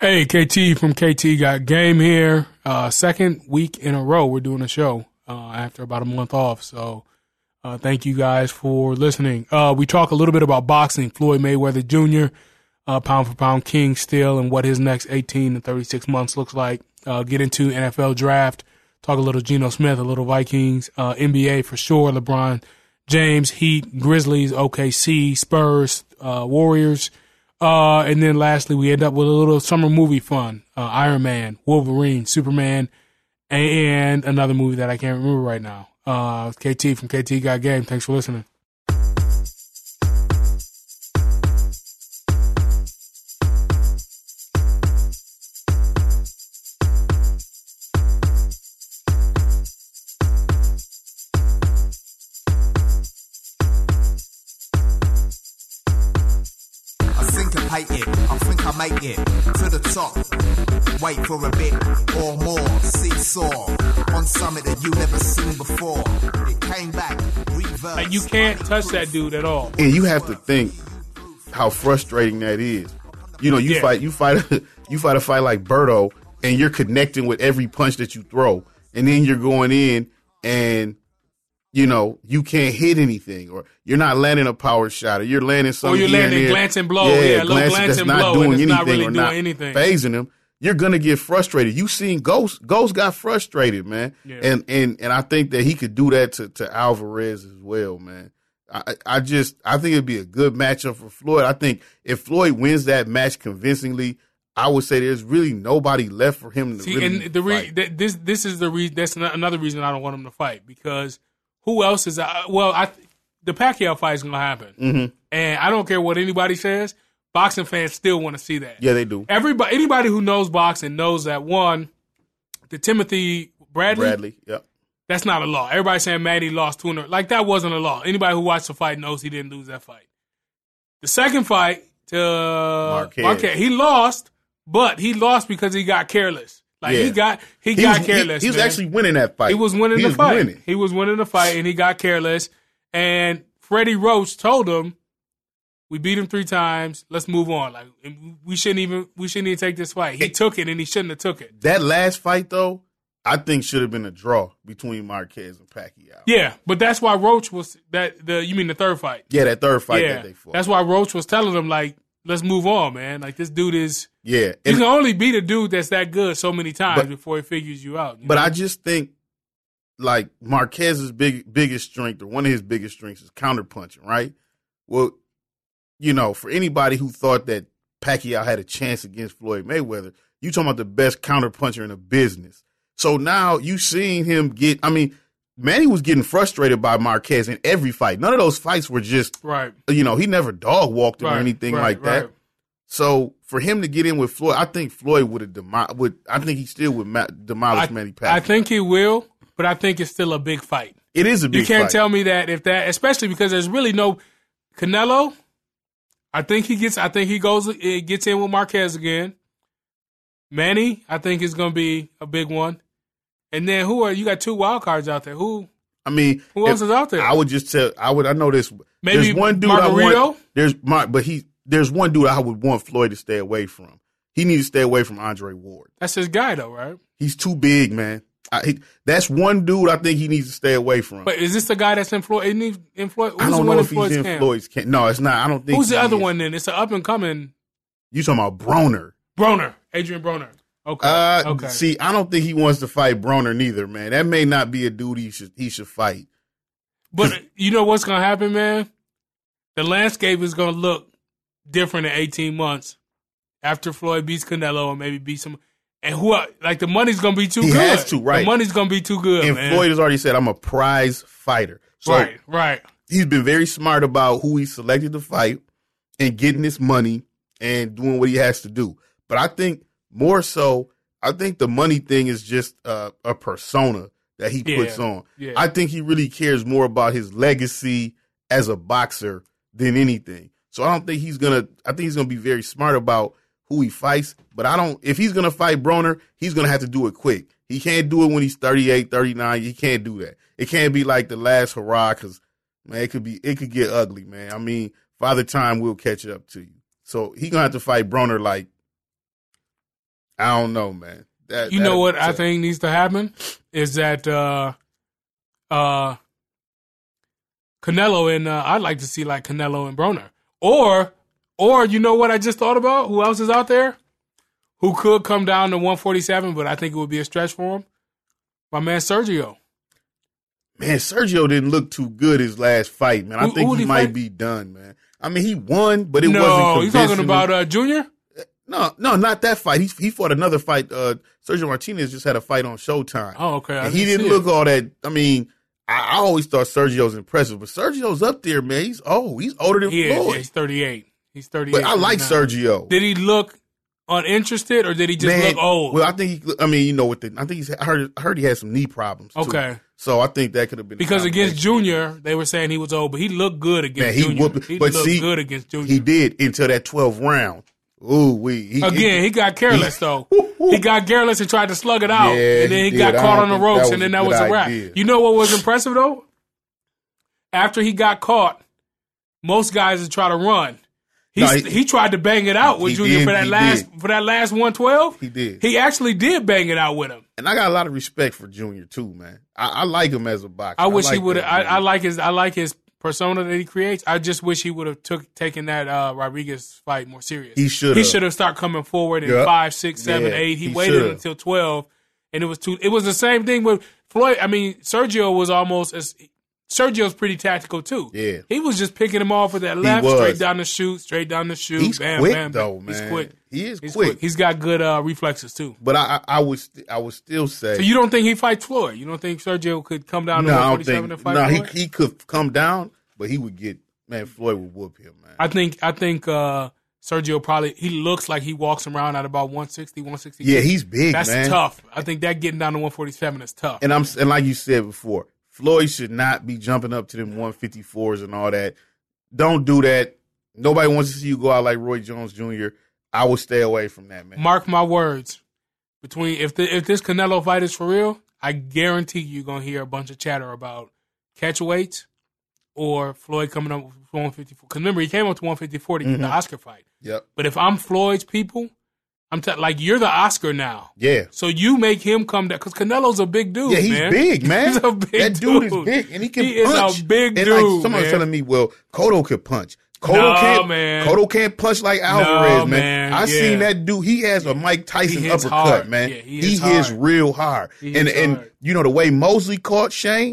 Hey, KT from KT Got Game here. Second week in a row we're doing a show after about a month off. So thank you guys for listening. We talk a little bit about boxing. Floyd Mayweather Jr., pound for pound king still, and what his next 18 to 36 months looks like. Get into NFL draft. Talk a little Geno Smith, a little Vikings. NBA for sure. LeBron James, Heat, Grizzlies, OKC, Spurs, Warriors. And then lastly, we end up with a little summer movie fun. Iron Man, Wolverine, Superman, and another movie that I can't remember right now. KT from KT Got Game. Thanks for listening. I think I make it to the top. Wait for a bit or more. Seesaw on something that you never seen before. It came back, reverse. Like, you can't touch that dude at all. And you have to think how frustrating that is. You know, you fight a fight like Berto, and you're connecting with every punch that you throw, and then you're going in and, you know, you can't hit anything, or you're not landing a power shot, or you're landing something. Or you're landing glancing blow. Yeah, a little glancing blow, and it's not really doing anything. Phasing him. You're gonna get frustrated. You seen Ghost. Ghost got frustrated, man. Yeah. And I think that he could do that to Alvarez as well, man. I think it'd be a good matchup for Floyd. I think if Floyd wins that match convincingly, I would say there's really nobody left for him to really fight. This is the reason. That's another reason I don't want him to fight, because who else is? The Pacquiao fight is going to happen, and I don't care what anybody says. Boxing fans still want to see that. Yeah, they do. Anybody who knows boxing knows that the Timothy Bradley, yep, that's not a law. Everybody saying Manny lost 200, like that wasn't a law. Anybody who watched the fight knows he didn't lose that fight. The second fight to Marquez, he lost, but he lost because he got careless. Like he got careless. He was actually winning that fight. He was winning the fight. He was winning the fight, and he got careless. And Freddie Roach told him, "We beat him 3 times. Let's move on. Like we shouldn't even take this fight." He took it, and he shouldn't have took it. That last fight, though, I think should have been a draw between Marquez and Pacquiao. Yeah, but that's why Roach was you mean the third fight? Yeah, that third fight that they fought. That's why Roach was telling him, like, let's move on, man. Like, this dude is. Yeah. You can only beat a dude that's that good so many times before he figures you out. But I just think, like, Marquez's biggest strength, or one of his biggest strengths, is counterpunching, right? Well, you know, for anybody who thought that Pacquiao had a chance against Floyd Mayweather, you talking about the best counterpuncher in the business. So now you seeing him Manny was getting frustrated by Marquez in every fight. None of those fights were just, you know, he never dog walked him or anything like that. So for him to get in with Floyd, I think Floyd would have he still would demolish Manny Pacquiao. I think he will, but I think it's still a big fight. It is a big fight. You can't tell me that especially because there's really no Canelo. I think he gets in with Marquez again. Manny, I think is going to be a big one. And then you got 2 wild cards out there. Who else is out there? I would just I know this. Maybe there's one dude Margarito? There's one dude I would want Floyd to stay away from. He needs to stay away from Andre Ward. That's his guy, though, right? He's too big, man. That's one dude I think he needs to stay away from. But is this the guy that's in Floyd? In Floyd? I don't know if he's in Floyd's camp. No, it's not. I don't think. Who's the other one then? It's an up and coming. You talking about Broner? Adrian Broner. Okay. See, I don't think he wants to fight Broner neither, man. That may not be a dude he should fight. But you know what's gonna happen, man? The landscape is gonna look different in 18 months after Floyd beats Canelo and maybe beats him. And the money's gonna be too good. He has to, right? The money's gonna be too good, and man. Floyd has already said, "I'm a prize fighter." So right. He's been very smart about who he selected to fight and getting his money and doing what he has to do. But I think more so, the money thing is just a persona that he puts on. Yeah. I think he really cares more about his legacy as a boxer than anything. So I think he's gonna be very smart about who he fights. But if he's gonna fight Broner, he's gonna have to do it quick. He can't do it when he's 38, 39. He can't do that. It can't be like the last hurrah, because, man, it could get ugly, man. I mean, Father Time will catch up to you. So he's gonna have to fight Broner like I don't know, man. You know what I think needs to happen is that Canelo and I'd like to see like Canelo and Broner, or you know what I just thought about? Who else is out there who could come down to 147, but I think it would be a stretch for him? My man Sergio. Man, Sergio didn't look too good his last fight, man. I think he might be done, man. I mean, he won, but it wasn't convincing. No, you talking about Junior? No, not that fight. He fought another fight. Sergio Martinez just had a fight on Showtime. Oh, okay. And he didn't look all that. I mean, I always thought Sergio's impressive, but Sergio's up there, man. He's old. He's older than Floyd. Yeah, he's 38. He's 38. But I like Sergio. Did he look uninterested, or did he just look old? Well, I think I think I heard he had some knee problems. Too. Okay. So I think that could have been because against Junior, they were saying he was old, but he looked good against Junior. He looked good against Junior. He did until that 12th round. Ooh, he got careless though. He got careless and tried to slug it out, and then he got caught on the ropes, and then that was a wrap. You know what was impressive though? After he got caught, most guys would try to run. He tried to bang it out with Junior for that last 112. He did. He actually did bang it out with him. And I got a lot of respect for Junior too, man. I like him as a boxer. I wish he would. I like his persona that he creates. I just wish he would have taken that Rodriguez fight more serious. He should. He should have started coming forward in 5, 6, 7, 8. He waited until 12, and it was too. It was the same thing with Floyd. I mean, Sergio was almost as. Sergio's pretty tactical too. Yeah, he was just picking him off with that left, straight down the shoot. He's bam, quick bam, though, bam. man. He's quick. He's quick. He's got good reflexes too. But I would still say. So you don't think he fights Floyd? You don't think Sergio could come down to 147 and fight Floyd? No, he could come down, but he would get Floyd would whoop him, man. I think Sergio probably he looks like he walks around at about 160, 160. Yeah, he's big, man. That's tough. I think that getting down to 147 is tough. And like you said before, Floyd should not be jumping up to them 154s and all that. Don't do that. Nobody wants to see you go out like Roy Jones Jr. I would stay away from that, man. Mark my words. If this Canelo fight is for real, I guarantee you're gonna hear a bunch of chatter about catch weights or Floyd coming up with 154. Because remember, he came up to 154 to get the Oscar fight. Yep. But if I'm Floyd's people, like you're the Oscar now. Yeah. So you make him come down because Canelo's a big dude. Yeah, he's big, man. He's a big that dude is big, and he can punch. Is a big dude. Like someone was telling me, well, Cotto could punch. Cotto can't punch like Alvarez, man. I seen that dude. He has a Mike Tyson uppercut, hard. man. Yeah, he hits real hard. And you know the way Mosley caught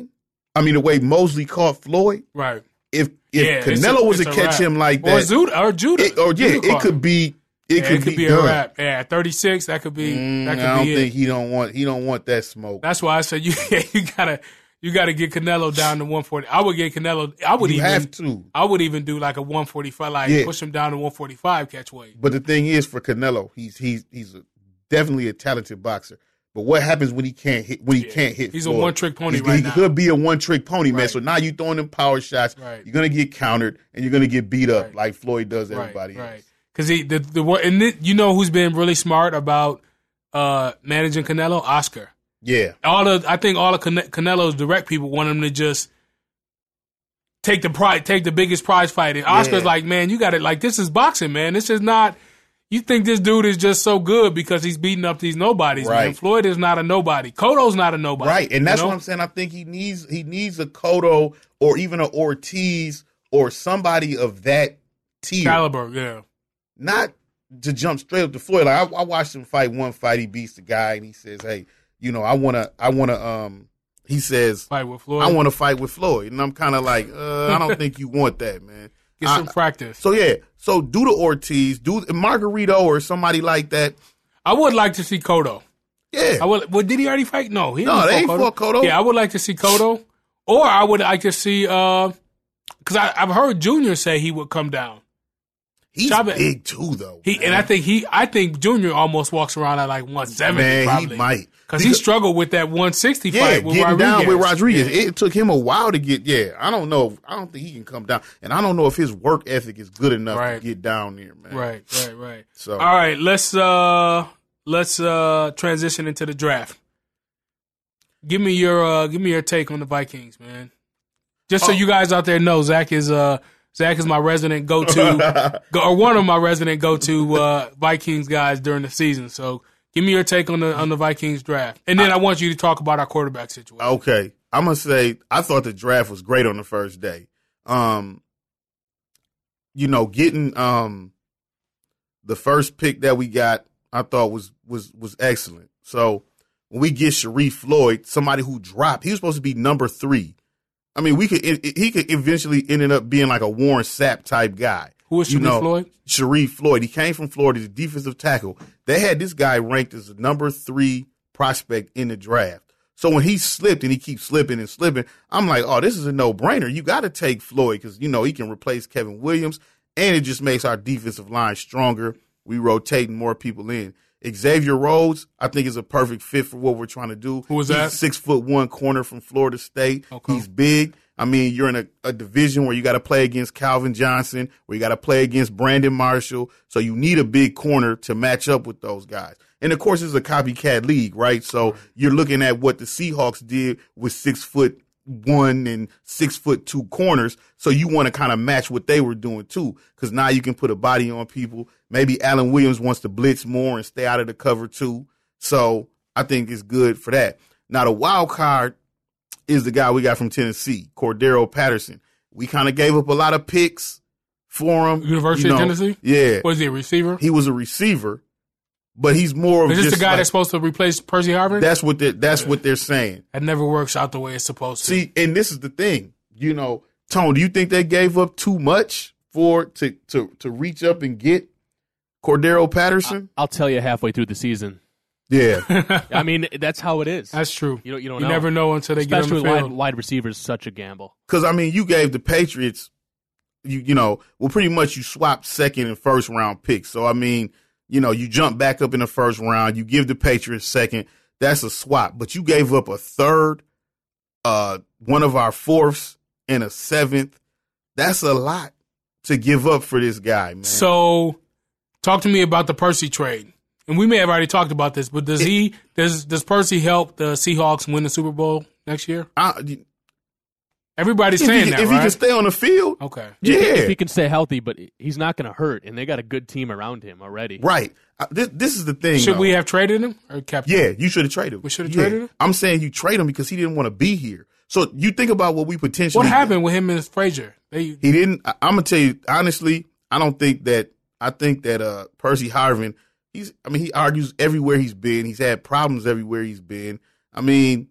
the way Mosley caught Floyd. Right. If Canelo was to catch him like that, or Judah, it could be. It could be a wrap. Yeah, at 36, that could be. I don't think he don't want that smoke. That's why I said you gotta get Canelo down to 140. I would get Canelo. I would even do like a 145, push him down to 145 catch weight. But the thing is, for Canelo, he's definitely a talented boxer. But what happens when he can't hit? He's Floyd? A one-trick pony right now. He could be a one-trick pony, man. So now you're throwing them power shots. Right. You're gonna get countered, and you're gonna get beat up like Floyd does everybody else. Right. Because you know who's been really smart about managing Canelo? Oscar. Yeah. I think all of Canelo's direct people want him to just take the biggest prize fight. And Oscar's like, man, you got it. Like, this is boxing, man. This is not. You think this dude is just so good because he's beating up these nobodies, man. Floyd is not a nobody. Cotto's not a nobody. Right, and that's what I'm saying. I think he needs a Cotto or even an Ortiz or somebody of that tier. Caliber, yeah. Not to jump straight up to Floyd. Like I watched him fight one fight. He beats the guy, and he says, "Hey, I wanna." He says, "Fight with Floyd." I want to fight with Floyd, and I'm kind of like, I don't think you want that, man. Get some practice. So do the Ortiz, do Margarito or somebody like that. I would like to see Cotto. Yeah. I would. Well, did he already fight? No, he didn't. They ain't fought Cotto. Yeah, I would like to see Cotto, or I would like to see because I've heard Junior say he would come down. He's big too, though. I think Junior almost walks around at like 170. Man, probably. He might because he struggled with that 160 fight with Rodriguez. Down with Rodriguez. Yeah. It took him a while to get. Yeah, I don't know. I don't think he can come down, and I don't know if his work ethic is good enough to get down there, man. Right. So all right, let's transition into the draft. Give me your take on the Vikings, man. Just so you guys out there know, Zach is my resident go-to, or one of my resident go-to Vikings guys during the season. So Give me your take on the Vikings draft, and then I want you to talk about our quarterback situation. Okay, I'm gonna say I thought the draft was great on the first day. Getting the first pick that we got, I thought was excellent. So when we get Sharif Floyd, somebody who dropped, he was supposed to be number 3. I mean, he could eventually end up being like a Warren Sapp type guy. Who was Sharif Floyd? Sharif Floyd. He came from Florida. He's a defensive tackle. They had this guy ranked as the number 3 prospect in the draft. So when he slipped and he keeps slipping and slipping, I'm like, oh, this is a no-brainer. You got to take Floyd because, he can replace Kevin Williams, and it just makes our defensive line stronger. We rotating more people in. Xavier Rhodes, I think, is a perfect fit for what we're trying to do. Who was that? He's 6'1" corner from Florida State. Okay. He's big. I mean, you're in a division where you got to play against Calvin Johnson, where you got to play against Brandon Marshall. So you need a big corner to match up with those guys. And, of course, it's a copycat league, right? So you're looking at what the Seahawks did with 6'1" and 6'2" corners. So you want to kind of match what they were doing, too, because now you can put a body on people. Maybe Allen Williams wants to blitz more and stay out of the cover, too. So I think it's good for that. Now, the wild card is the guy we got from Tennessee, Cordero Patterson. We kind of gave up a lot of picks for him. University of Tennessee? Yeah. Was he a receiver? He was a receiver, but he's more of Is this just the guy like, that's supposed to replace Percy Harvin? That's what they're saying. That never works out the way it's supposed to. See, and this is the thing. Tone, do you think they gave up too much to reach up and get Cordero Patterson? I'll tell you halfway through the season. Yeah. I mean, that's how it is. That's true. You don't You know. never know until they get on the Especially with field. wide receivers, such a gamble. Because, I mean, you gave the Patriots, pretty much you swapped second and first round picks. So, I mean, you jump back up in the first round. You give the Patriots second. That's a swap. But you gave up a third, one of our fourths, and a seventh. That's a lot to give up for this guy, man. So, talk to me about the Percy trade. And we may have already talked about this, but does Percy help the Seahawks win the Super Bowl next year? Everybody's saying that, if right? he can stay on the field, Okay. yeah. If he can stay healthy, but he's not going to hurt, and they got a good team around him already. Right. This is the thing. Should though. we have traded him or kept him? Yeah, you should have traded him. We should have traded him? I'm saying you trade him because he didn't want to be here. So you think about what we potentially. What happened with him and Frazier? He didn't. I'm gonna tell you honestly. I think that Percy Harvin. He argues everywhere he's been. He's had problems everywhere he's been. I mean,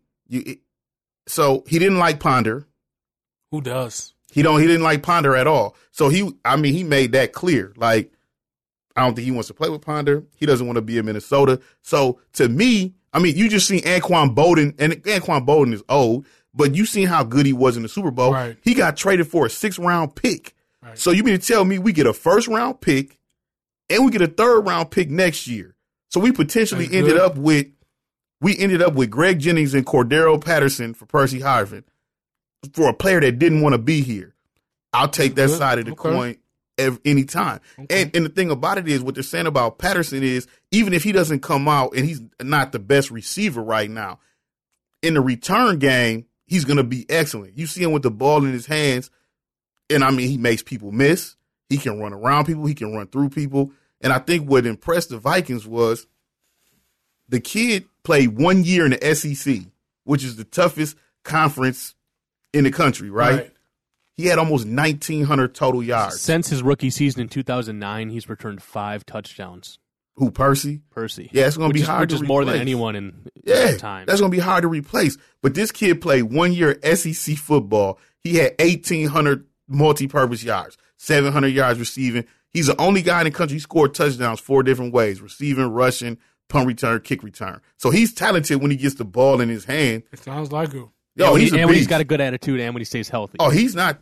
so he didn't like Ponder. Who does? He didn't like Ponder at all. So he made that clear. Like, I don't think he wants to play with Ponder. He doesn't want to be in Minnesota. So to me, you just seen Anquan Bolden, and Anquan Bolden is old, but you seen how good he was in the Super Bowl. Right. He got traded for a 6th-round pick. Right. So you mean to tell me we get a 1st-round pick and we get a 3rd-round pick next year? So we potentially That's ended good. up with Greg Jennings and Cordero Patterson for Percy Harvin for a player that didn't want to be here. I'll take that side of the coin any time. Okay. And the thing about it is, what they're saying about Patterson is, even if he doesn't come out and he's not the best receiver right now, in the return game, he's going to be excellent. You see him with the ball in his hands, and he makes people miss. He can run around people. He can run through people. And I think what impressed the Vikings was the kid played 1 year in the SEC, which is the toughest conference in the country, right? He had almost 1,900 total yards. Since his rookie season in 2009, he's returned 5 touchdowns. Who, Percy? Percy. Yeah, it's going to be hard to replace. Which is more than anyone in that time. That's going to be hard to replace. But this kid played 1 year SEC football. He had 1,800 multi-purpose yards, 700 yards receiving. He's the only guy in the country who scored touchdowns 4 different ways: receiving, rushing, punt return, kick return. So he's talented when he gets the ball in his hand. It sounds like him. Yo, he's a and beast. when he's got a good attitude and when he stays healthy. Oh,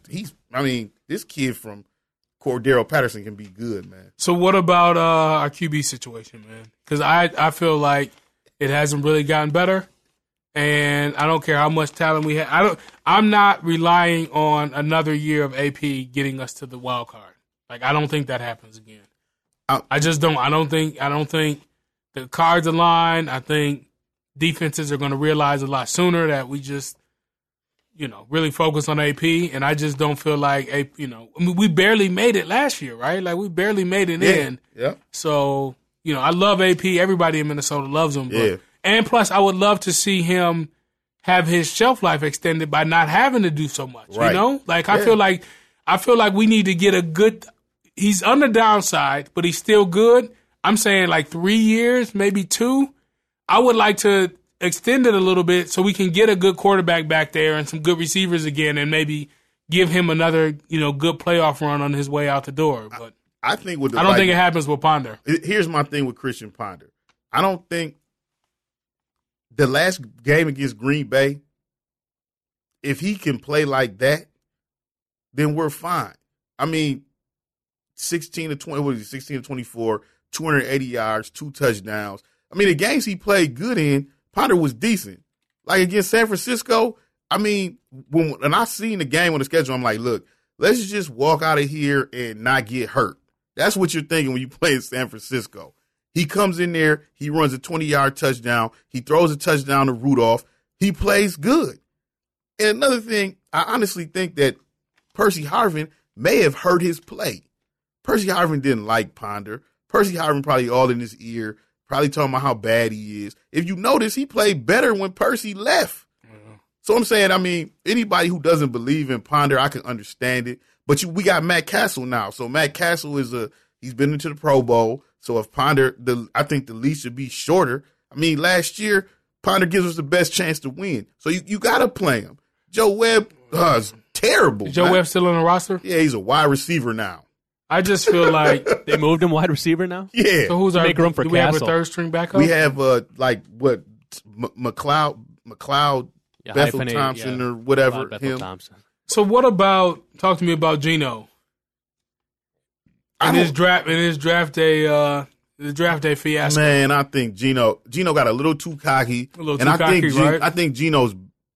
this kid from Cordero Patterson can be good, man. So what about our QB situation, man? Because I feel like it hasn't really gotten better, and I don't care how much talent we have. I'm not relying on another year of AP getting us to the wild card. Like, I don't think that happens again. I just don't. I don't think the cards align. I think defenses are going to realize a lot sooner that we just, really focus on AP, and I just don't feel like we barely made it last year, right? Like, we barely made it in. Yeah. So, I love AP. Everybody in Minnesota loves him. But, Yeah. and plus, I would love to see him have his shelf life extended by not having to do so much. Right. Like I feel like we need to get a good. He's on the downside, but he's still good. I'm saying like 3 years, maybe 2. I would like to extend it a little bit so we can get a good quarterback back there and some good receivers again, and maybe give him another, good playoff run on his way out the door. But I think I don't think it happens with Ponder. Here's my thing with Christian Ponder. I don't think the last game against Green Bay, if he can play like that, then we're fine. I mean, 16 to 20, what is he, 16 to 24, 280 yards, 2 touchdowns. I mean, the games he played good in, Ponder was decent. Like against San Francisco, I mean, when I seen the game on the schedule, I'm like, look, let's just walk out of here and not get hurt. That's what you're thinking when you play in San Francisco. He comes in there, he runs a 20-yard touchdown, he throws a touchdown to Rudolph. He plays good. And another thing, I honestly think that Percy Harvin may have hurt his play. Percy Harvin didn't like Ponder. Percy Harvin probably all in his ear, probably talking about how bad he is. If you notice, he played better when Percy left. So I'm saying, I mean, anybody who doesn't believe in Ponder, I can understand it. But we got Matt Castle now. So Matt Castle he's been into the Pro Bowl. So if Ponder, I think the leash should be shorter. I mean, last year, Ponder gives us the best chance to win. So you got to play him. Joe Webb is terrible. Is Joe Webb still on the roster? Yeah, he's a wide receiver now. I just feel like they moved him wide receiver now. Yeah. So who's our? Make room for do we have a Castle. third string backup? We have McLeod, Yeah, Bethel hyphenate, Thompson yeah. or whatever. Bethel Him. Thompson. So what about? Talk to me about Geno and his draft day fiasco. Man, I think Geno got a little too cocky. I think Geno's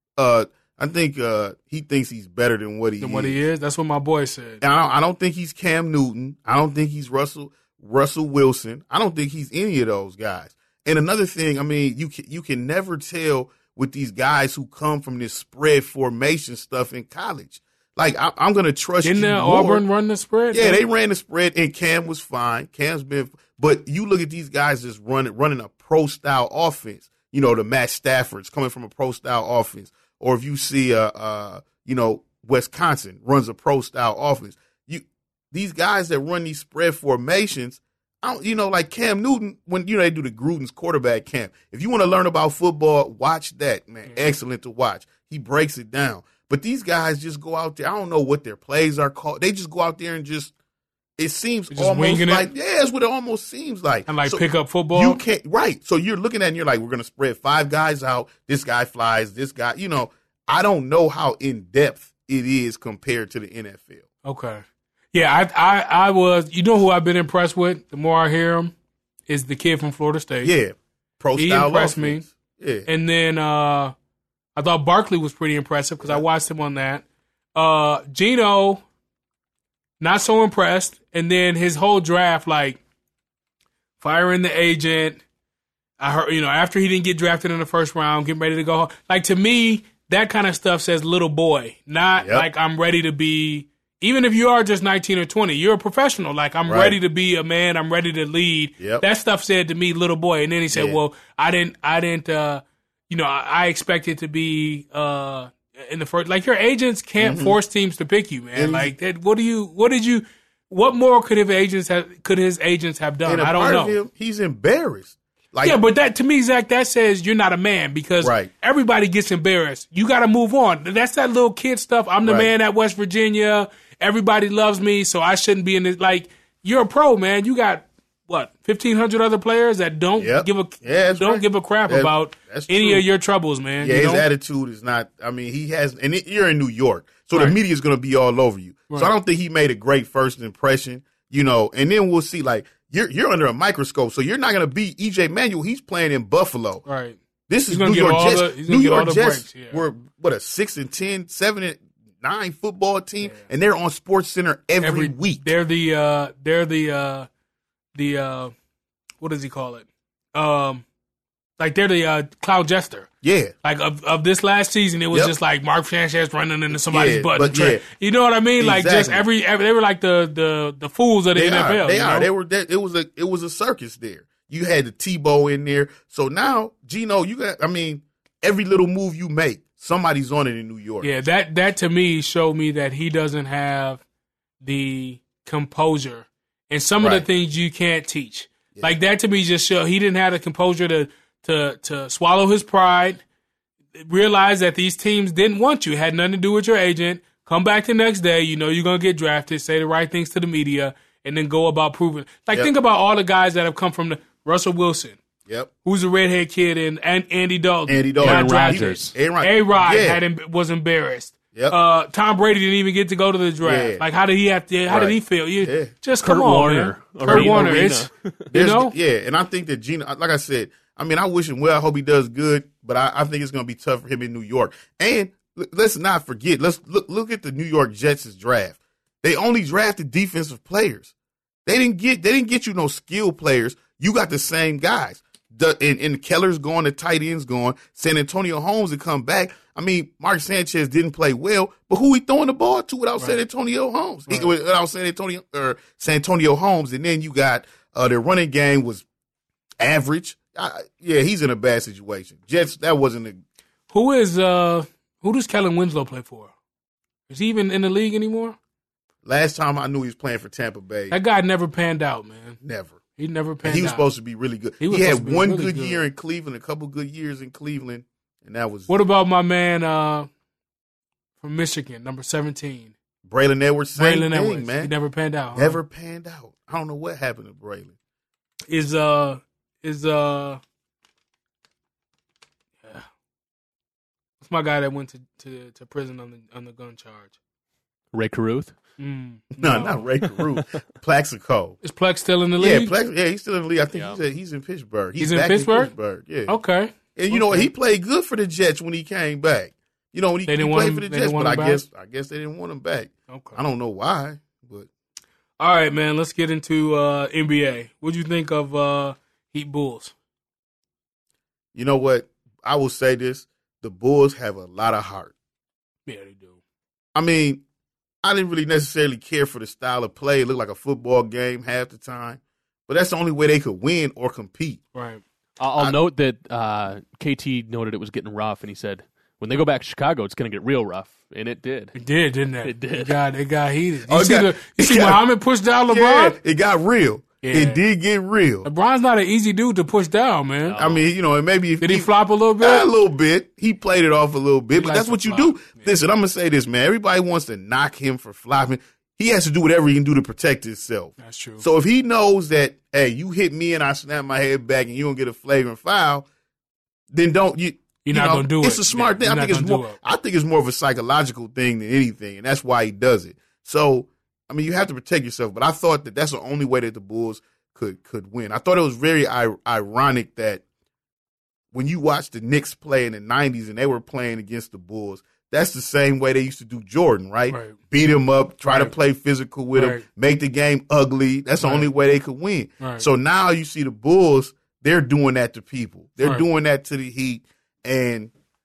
he thinks he's better than what he is. That's what my boy said. And I don't think he's Cam Newton. I don't think he's Russell Wilson. I don't think he's any of those guys. And another thing, I mean, you can never tell with these guys who come from this spread formation stuff in college. Like, I'm going to trust you more. Didn't Auburn run the spread? Yeah, they ran the spread, and Cam was fine. But you look at these guys just running a pro-style offense. The Matt Stafford's coming from a pro-style offense. Or if you see, Wisconsin runs a pro-style offense. These guys that run these spread formations, like Cam Newton, when, they do the Gruden's quarterback camp. If you want to learn about football, watch that, man. Mm-hmm. Excellent to watch. He breaks it down. But these guys just go out there. I don't know what their plays are called. They just go out there and it seems almost like, that's what it almost seems like. And pick up football? You can't, right. So you're looking at it and you're like, we're going to spread 5 guys out. This guy flies, this guy, I don't know how in-depth it is compared to the NFL. Okay. Yeah, I was, who I've been impressed with, the more I hear him, is the kid from Florida State. Yeah. Pro-style He impressed offense. me. Yeah. And then I thought Barkley was pretty impressive because I watched him on that. Geno, not so impressed. And then his whole draft, firing the agent. I heard, after he didn't get drafted in the first round, getting ready to go home. To me, that kind of stuff says little boy, not like I'm ready to be. Even if you are just 19 or 20, you're a professional. I'm ready to be a man. I'm ready to lead. Yep. That stuff said to me, little boy. And then he said, well, I didn't, I expected to be in the first. Your agents can't force teams to pick you, man. What more could his agents have done? I don't know. He's embarrassed. But that to me, Zach, that says you're not a man because everybody gets embarrassed. You got to move on. That's that little kid stuff. I'm the man at West Virginia. Everybody loves me, so I shouldn't be in this. You're a pro, man. You got 1,500 other players that don't give a crap about any of your troubles, man. Yeah, his attitude is not. I mean, he has, and you're in New York, so the media is going to be all over you. Right. So I don't think he made a great first impression, And then we'll see, You're under a microscope, so you're not going to beat E.J. Manuel. He's playing in Buffalo. Right. This is New York Jets. New York Jets were, a 6-10, 7-9 football team, and they're on SportsCenter every week. They're the what does he call it? They're the cloud jester. Yeah. Of this last season, it was just Mark Sanchez running into somebody's butt. You know what I mean? Exactly. Just every they were the fools of the NFL. They are. It was a circus there. You had the Tebow in there. So now, Geno, every little move you make, somebody's on it in New York. Yeah, that to me showed me that he doesn't have the composure and some of the things you can't teach. Yeah. Like that to me just showed he didn't have the composure to swallow his pride, realize that these teams didn't want you. It had nothing to do with your agent. Come back the next day, you know you're going to get drafted, say the right things to the media, and then go about proving. Like, think about all the guys that have come from the Russell Wilson. Yep. Who's a redhead kid, and Andy Dalton. Aaron Rodgers. A-Rod was embarrassed. Yep. Tom Brady didn't even get to go to the draft. Yeah. Like, how did he feel? Just Kurt come on, Warner. man. Kurt Warner. It's, you know? Yeah, and I think that Geno, like I said, I wish him well. I hope he does good, but I think it's going to be tough for him in New York. And let's not forget, let's look at the New York Jets' draft. They only drafted defensive players. They didn't get you no skill players. You got the same guys. And Keller's gone, the tight end's gone. San Antonio Holmes had come back. Mark Sanchez didn't play well, but who he throwing the ball to without San Antonio Holmes? Without San Antonio Holmes, and then you got their running game was average. He's in a bad situation. Jets, that wasn't a. Who does Kellen Winslow play for? Is he even in the league anymore? Last time I knew he was playing for Tampa Bay. That guy never panned out, man. Never. He never panned out. He was supposed to be really good. He had one good year in Cleveland, a couple good years in Cleveland, and that was. What about my man from Michigan, number 17? Braylon Edwards. Braylon Edwards, man. He never panned out. Never panned out. I don't know what happened to Braylon. What's my guy that went to prison on the gun charge? Ray Caruth? No, not Ray Caruth. Plaxico. Is Plex still in the league? Yeah, he's still in the league. I think he's in Pittsburgh. He's in Pittsburgh? Yeah. Okay. And you know what? He played good for the Jets when he came back. You know, when he played for the Jets, but I guess they didn't want him back. Okay. I don't know why, but. All right, man. Let's get into NBA. What'd you think of Heat Bulls? You know what? I will say this. The Bulls have a lot of heart. Yeah, they do. I didn't really necessarily care for the style of play. It looked like a football game half the time. But that's the only way they could win or compete. Right. I'll note that KT noted it was getting rough, and he said, when they go back to Chicago, it's going to get real rough. And it did. It did, didn't it? It did. It got heated. You see Muhammad pushed down LeBron? Yeah, it got real. Yeah. It did get real. LeBron's not an easy dude to push down, man. No. And maybe did he flop a little bit? A little bit. He played it off a little bit, but that's what you do. Yeah. Listen, I'm gonna say this, man. Everybody wants to knock him for flopping. He has to do whatever he can do to protect himself. That's true. So if he knows that, hey, you hit me and I snap my head back and you don't get a flagrant foul, then you're not gonna do it. It's a smart thing. I think it's more of a psychological thing than anything, and that's why he does it. So you have to protect yourself. But I thought that that's the only way that the Bulls could win. I thought it was very ironic that when you watch the Knicks play in the 90s and they were playing against the Bulls, that's the same way they used to do Jordan, right? Beat him up, try to play physical with him, make the game ugly. That's the only way they could win. Right. So now you see the Bulls, they're doing that to people. They're doing that to the Heat. And,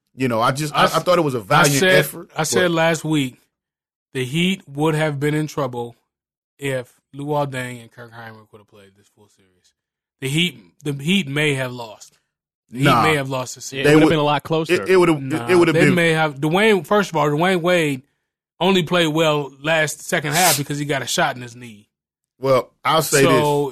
I thought it was a valiant effort. I said last week the Heat would have been in trouble if Luol Deng and Kirk Hinrich would have played this full series. The Heat may have lost. The Heat may have lost the series. It would have been a lot closer. It would have been. They may have. First of all, Dwayne Wade only played well second half because he got a shot in his knee. Well, I'll say this. So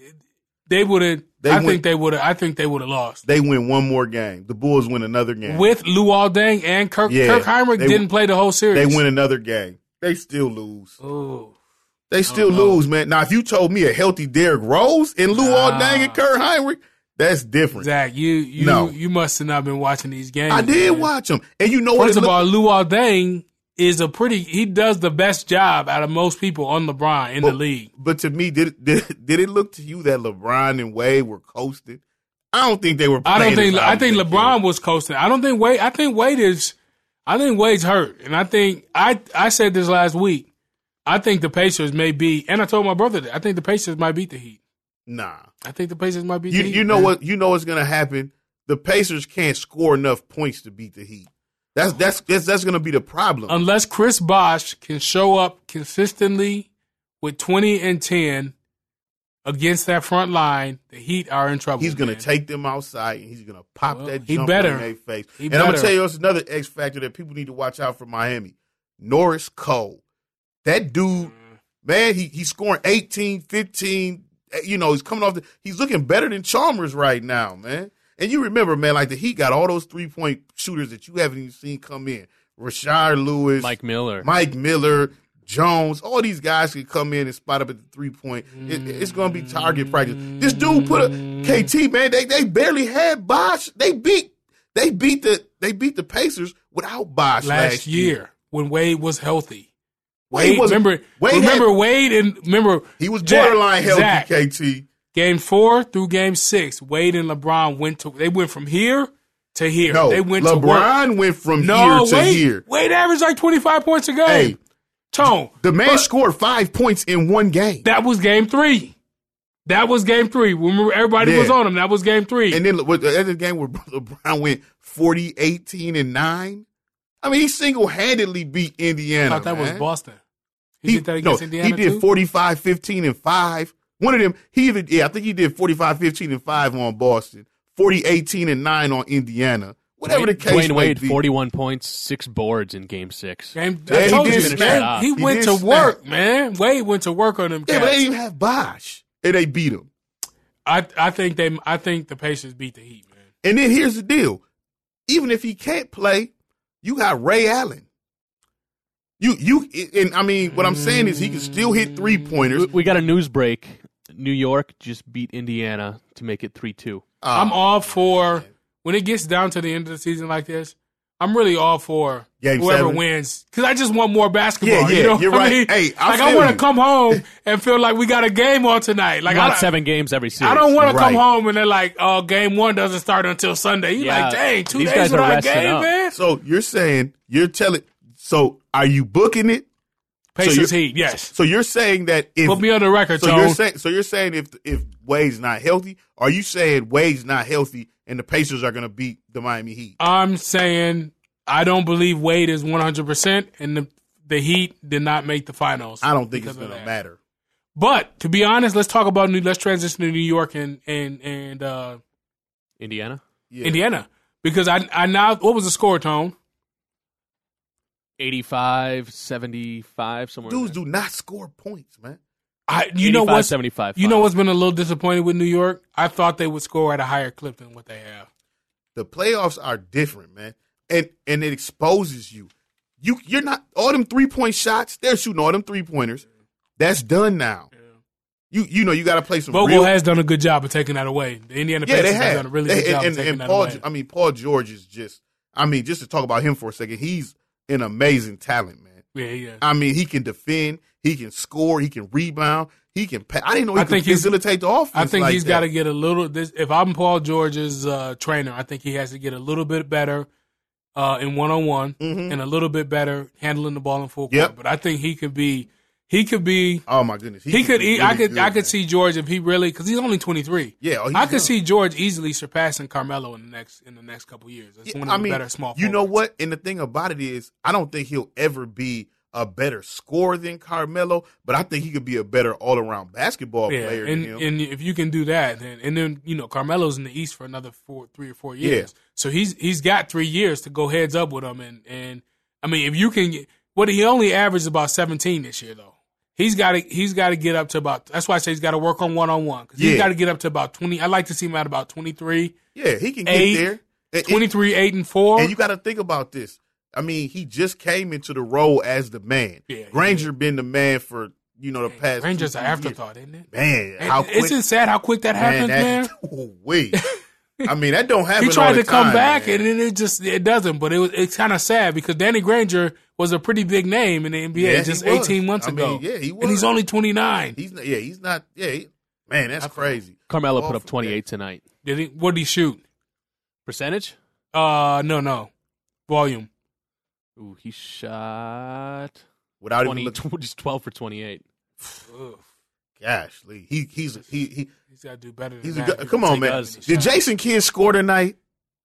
they would have. I think they would have lost. They win one more game. The Bulls win another game. With Luol Deng and Kirk Hinrich didn't play the whole series. They win another game. They still lose. Oh. They still lose, man. Now, if you told me a healthy Derrick Rose and Luol Deng and Kirk Hinrich, that's different. Zach, you must have not been watching these games. I did watch them. And you know First of all, Luol Deng is he does the best job out of most people on LeBron in the league. But to me, did it look to you that LeBron and Wade were coasted? I don't think they were playing. I think LeBron was coasting. I think Wade's hurt. And I think I said this last week. I think the Pacers may be, and I told my brother that I think the Pacers might beat the Heat. Nah. I think the Pacers might beat the Heat. You know what? You know what's going to happen? The Pacers can't score enough points to beat the Heat. That's going to be the problem. Unless Chris Bosh can show up consistently with 20 and 10 against that front line, the Heat are in trouble. He's going to man. take them outside, and he's going to pop that he jumper better. in their face. He And I'm going better. to tell you, it's another X factor that people need to watch out for Miami. Norris Cole. That dude, man, he's scoring 18, 15. You know, he's coming off he's looking better than Chalmers right now, man. And you remember, man, like the Heat got all those 3-point shooters that you haven't even seen come in. Rashard Lewis. Mike Miller. Jones, all these guys can come in and spot up at the 3-point. It's going to be target practice. This dude put a KT, man. They barely had Bosh. They beat the Pacers without Bosh last year when Wade was healthy. Wade remember Wade and remember he was borderline healthy. Zach, KT. Game 4 through Game 6, Wade and LeBron went from here to here. No, they went to LeBron went from here to here. Wade averaged like 25 points a game. Hey, Tone, the man scored 5 points in one game. That was Game 3. Remember, everybody was on him. That was Game 3. And then with the other game where LeBron went 40, 18, and 9. I mean, he single-handedly beat Indiana. I thought that was Boston. He did that against Indiana, he did too? 45, 15, and 5. One of them, I think he did 45, 15, and 5 on Boston. 40, 18, and 9 on Indiana. Whatever the case Dwayne may Wade, be. 41 points, 6 boards in Game 6. I told he you, did man. snap. He went did to snap. work, man. Wade went to work on them Yeah, but they cats. didn't even have Bosh. And they beat him. I think the Pacers beat the Heat, man. And then here's the deal. Even if he can't play, you got Ray Allen. And I mean, what I'm saying is he can still hit 3-pointers. We got a news break. New York just beat Indiana to make it 3-2. I'm all for when it gets down to the end of the season like this. I'm really all for Game whoever 7. wins because I just want more basketball. Yeah, you know you're what I right. mean? Hey, I I feel want to you. come home and feel like we got a game on tonight. Like Not 7 games every series. I don't want to come Right. home and they're like, "Oh, game 1 doesn't start until Sunday." You Yeah, like, dang, 2 these days guys are without a resting game, up. man. So are you booking it? Pacers Heat, yes. So you're saying that if Put me on the record, so Tone. you're saying if Wade's not healthy, are you saying Wade's not healthy and the Pacers are going to beat the Miami Heat? I'm saying I don't believe Wade is 100%, and the Heat did not make the finals. I don't think it's because of going to that. matter. But to be honest, let's transition to New York and Indiana? Yeah. Indiana because I now what was the score, Tone? 85, 75, somewhere. Dudes do not score points, man. You know what's 75. you know what's been a little disappointed with New York? I thought they would score at a higher clip than what they have. The playoffs are different, man, and it exposes you. You're not all them 3-point shots. They're shooting all them 3-pointers. That's done now. You know you got to play some. Vogel has done a good job of taking that away. The Indiana Yeah, Pacers they have have done a really good job of taking and that Paul. away. I mean, Paul George is just. I mean, just to talk about him for a second, he's an amazing talent, man. Yeah. I mean, he can defend, he can score, he can rebound, he can pass. I didn't know he I could think he's- facilitate the offense. I think like he's that. got to get a little. If I'm Paul George's trainer, I think he has to get a little bit better in one-on-one and a little bit better handling the ball in full court. Yep. But I think he could be. Oh my goodness, He could. Be I really could. good, I could man. see George if he really because he's only 23. Yeah, oh, he's I could young. see George easily surpassing Carmelo in the next couple years. That's one of the better small. You know forwards. what? And the thing about it is, I don't think he'll ever be a better scorer than Carmelo, but I think he could be a better all-around basketball player than him. and if you can do that, then Carmelo's in the East for another 3 or 4 years. Yeah. So he's got 3 years to go heads up with him, and I mean if you can get he only averaged about 17 this year though. He's got to get up to about. That's why I say he's got to work on one-on-one because he's got to get up to about 20. I'd like to see him at about 23. Yeah, he can 8, get there. And- 23, 8, and 4. And you got to think about this. I mean, he just came into the role as the man. Yeah, Granger been the man for the past. Granger's 2 an years. afterthought, isn't it? Man, how quick? Isn't it sad how quick that happens, man? Wait, I mean that don't happen. He tried all the to come time, back, man. and then it doesn't. But it's kind of sad because Danny Granger was a pretty big name in the NBA Yeah, just he was. 18 months I ago. mean, yeah, he was. And he's only 29. He's not. Man, that's crazy. Carmelo All put up from 28 tonight. What did he shoot? Percentage? No. Volume. Ooh, he shot Without 20, even looking. just 12 for 28. Ugh. Gosh, Lee, he's He's got to do better than he's that. a good. Come on, man. does. Did Jason Kidd score tonight?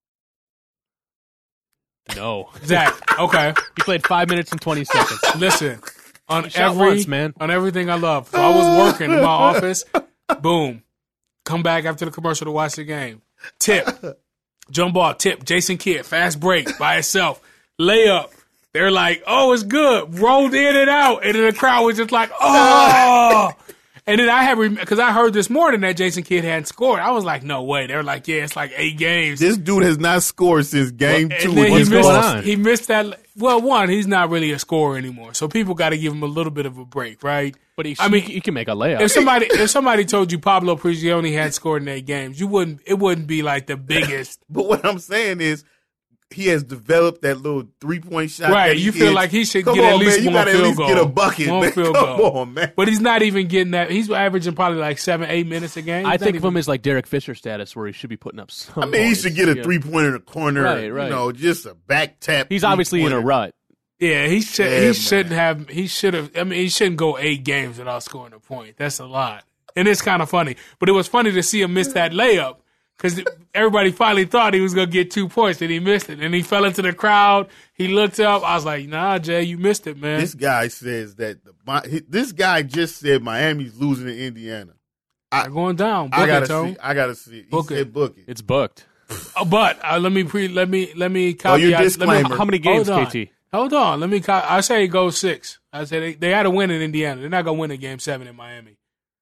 No. Zach, okay. He played 5 minutes and 20 seconds. Listen, on shot once, man. on everything I love. So I was working in my office. Boom. Come back after the commercial to watch the game. Tip. Jump ball, tip. Jason Kidd, fast break by itself. Layup. They're like, oh, it's good. Rolled in and out. And then the crowd was just like, oh. And then I had, because I heard this morning that Jason Kidd hadn't scored. I was like, no way. They were like, yeah, it's like 8 games. This dude has not scored since game 2. What's going on? He missed that. Well, one, he's not really a scorer anymore. So people got to give him a little bit of a break, right? But he can make a layup. If somebody told you Pablo Prigioni had scored in 8 games, it wouldn't be like the biggest. But what I'm saying is, he has developed that little 3-point shot. Right, you feel like he should get at least one field goal. Get a bucket, man. Come on, man. But he's not even getting that. He's averaging probably like 7-8 minutes a game. I think of him as like Derek Fisher status, where he should be putting up some. I mean, he should get a 3-pointer in the corner. Right. You know, just a back tap. He's obviously in a rut. Yeah, he shouldn't have. He should have. I mean, he shouldn't go 8 games without scoring a point. That's a lot, and it's kind of funny. But it was funny to see him miss that layup. Because everybody finally thought he was going to get 2 points, and he missed it. And he fell into the crowd. He looked up. I was like, nah, Jay, you missed it, man. This guy says that this guy just said Miami's losing to Indiana. They're going down. I gotta see. He said book it. It's booked. But let me caveat. Oh, your disclaimer. How many games, KT? Hold on. Let me. I say it goes 6. I say they had to win in Indiana. They're not going to win in Game 7 in Miami.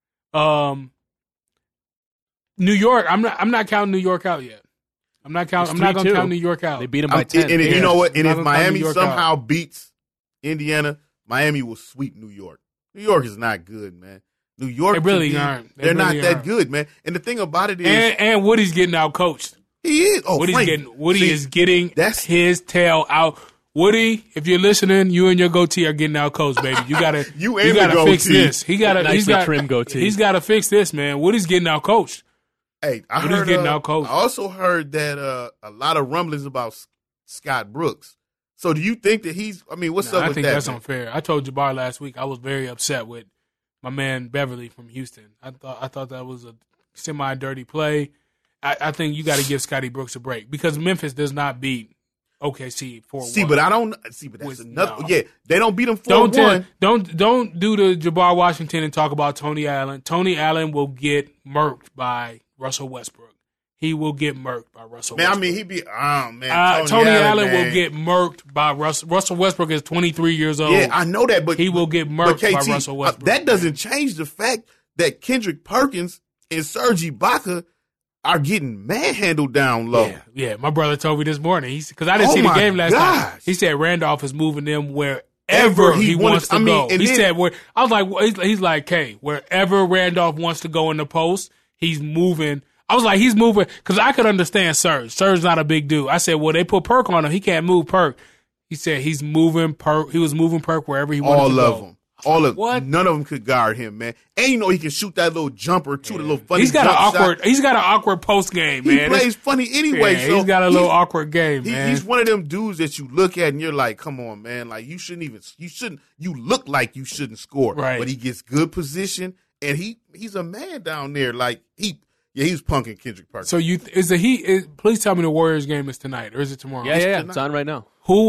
New York, I'm not counting New York out yet. I'm not going to count New York out. They beat them by 10. And you know what? And if Miami somehow beats Indiana, Miami will sweep New York. New York is not good, man. New York, they really aren't. They're not that good, man. And the thing about it is, and Woody's getting out coached. He is. Oh, Woody is getting his tail out. Woody, if you're listening, you and your goatee are getting out coached, baby. You gotta fix this. He's got trim goatee. He's got to fix this, man. Woody's getting out coached. Hey, I also heard that a lot of rumblings about Scott Brooks. So do you think that what's up with that? I think that's unfair. I told Jabbar last week I was very upset with my man Beverly from Houston. I thought that was a semi-dirty play. I think you got to give Scotty Brooks a break because Memphis does not beat OKC 4-1. But that's another. No. Yeah, they don't beat them 4-1. Don't do the Jabbar Washington and talk about Tony Allen. Tony Allen will get murked by Russell Westbrook. He will get murked by Russell Westbrook. I mean, he'd be, Tony Allen will get murked by Russell. Russell Westbrook is 23 years old. Yeah, I know that, but he will get murked by Russell Westbrook. That doesn't change the fact that Kendrick Perkins and Serge Ibaka are getting manhandled down low. Yeah. My brother told me this morning. Because I didn't see the game last night. He said Randolph is moving them wherever he wants to go. He said, I was like, he's like, hey, wherever Randolph wants to go in the post, he's moving. I was like, he's moving, because I could understand Serge. Serge's not a big dude. I said, well, they put Perk on him. He can't move Perk. He said he's moving Perk. He was moving Perk wherever he wanted to go. All of them. What? None of them could guard him, man. And he can shoot that little jumper too, the little funny. He's got an awkward post game, man. He plays funny anyway. Yeah, so he's got a little awkward game, man. He's one of them dudes that you look at and you're like, come on, man. Like you look like you shouldn't score. Right. But he gets good position and he's a man down there. Like he's punking Kendrick Perkins. So please tell me the Warriors game is tonight or is it tomorrow? Yeah. It's on right now.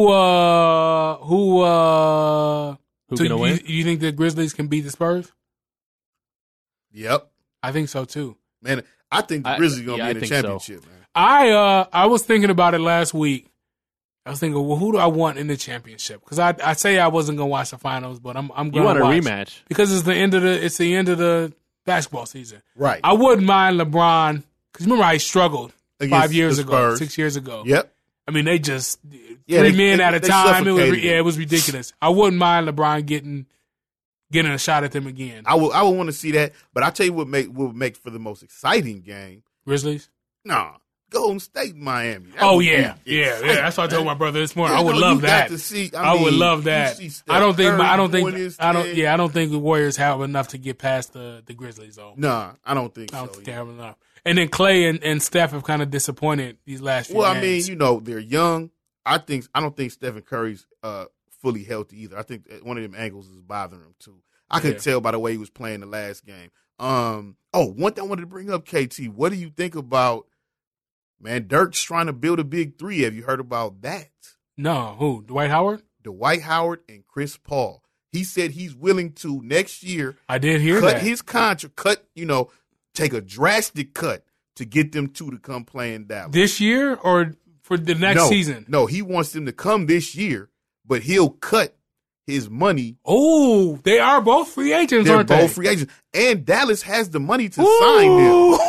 Who's going to win? You think the Grizzlies can beat the Spurs? Yep. I think so, too. Man, I think the Grizzlies going to be in the championship, man. I was thinking about it last week. I was thinking, well, who do I want in the championship? Because I say I wasn't going to watch the finals, but I'm going to watch. You want a rematch. Because it's the end of the basketball season. Right. I wouldn't mind LeBron. Because remember how he struggled against 5 years ago, 6 years ago. Yep. I mean, they just 3 men at a time. It was ridiculous. I wouldn't mind LeBron getting a shot at them again. I would want to see that, but I'll tell you what would make for the most exciting game. Grizzlies? Nah, Golden State, Miami. Yeah. That's what I told my brother this morning. I would love that. I would love that. I don't think the Warriors have enough to get past the Grizzlies though. Nah, I don't think so. I don't think they have enough. And then Clay and Steph have kind of disappointed these last few games. I mean, they're young. I don't think Stephen Curry's fully healthy either. I think one of them ankles is bothering him too. I could tell by the way he was playing the last game. One thing I wanted to bring up, KT. What do you think about, man, Dirk's trying to build a big three? Have you heard about that? No. Who? Dwight Howard? Dwight Howard and Chris Paul. He said he's willing to next year. I did hear cut that. his contract. take a drastic cut to get them two to come play in Dallas. This year or for the next season? No, he wants them to come this year, but he'll cut his money. Oh, they are both free agents, They're aren't they? both free agents. And Dallas has the money to sign them.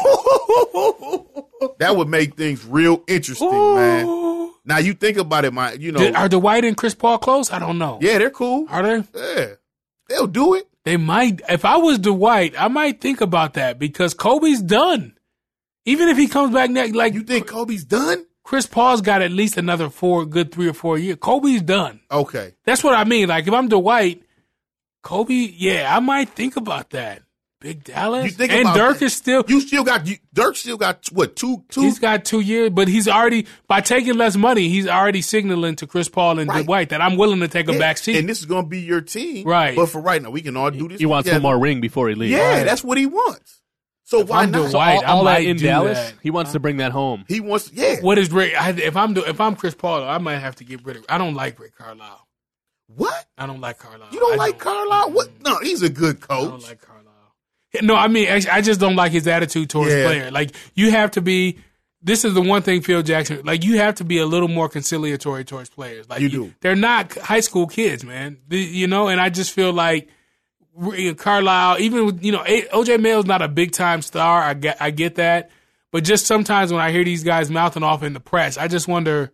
That would make things real interesting, man. Now, you think about it, Are Dwight and Chris Paul close? I don't know. Yeah, they're cool. Are they? Yeah. They'll do it. They might. If I was Dwight, I might think about that because Kobe's done. Even if he comes back next, like You think Kobe's done? Chris Paul's got at least another 3 or 4 years. Kobe's done. Okay. That's what I mean. Like if I'm Dwight, Kobe, yeah, I might think about that. Big Dallas. You think and about Dirk that. is still. Dirk still got what, two? He's got 2 years, but he's already, by taking less money, he's already signaling to Chris Paul and Right. Dwight that I'm willing to take a back seat. And this is going to be your team. Right. But for right now, we can all do this. He wants together. one more ring before he leaves. Yeah, Right. that's what he wants. So why I'm not? Dwight, all I that might in do Dallas, that. he wants to bring that home. He wants, yeah. What is Rick? If I'm Chris Paul, I might have to get rid of. I don't like Rick Carlisle. What? I don't like Carlisle. You don't I like Carlisle? What? No, he's a good I coach. don't like Carlisle. No, I mean I just don't like his attitude towards Yeah. players. Like you have to be. This is the one thing Phil Jackson. Like you have to be a little more conciliatory towards players. Like You do. They're not high school kids, man. And I just feel like Carlisle, even with, OJ Mayo's not a big time star. I get that, but just sometimes when I hear these guys mouthing off in the press, I just wonder.